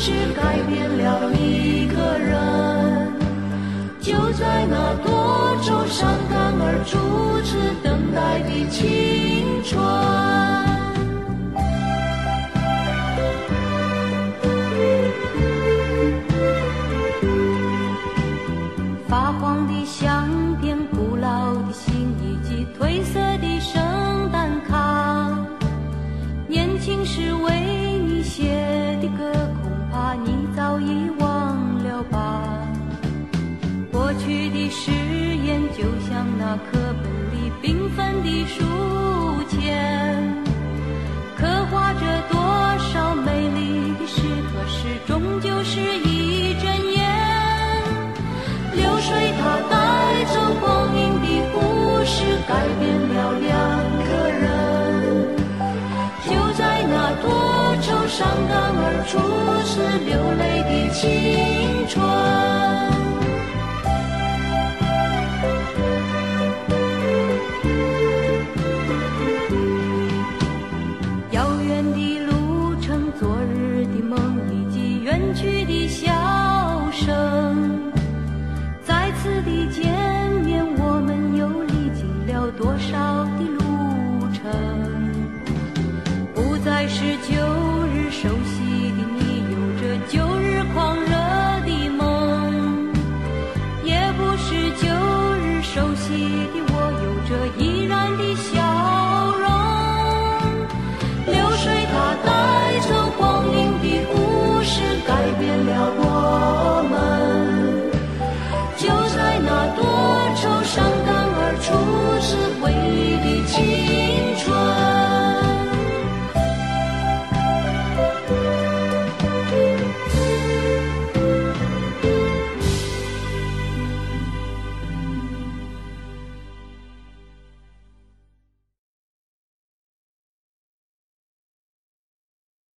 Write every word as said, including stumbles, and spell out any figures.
事改变了一个人。就在那多愁善感而初次等待的青春，发黄的相片，古老的信以及褪色的圣诞卡，年轻时为你写的歌，恐怕你早已忘了吧。过去的誓言就像那课本里缤纷的书签，刻画着多少美丽的诗，可是终究是一阵烟。流水它带走光阴的故事，改变了两个人。就在那多愁善感而初次流泪的情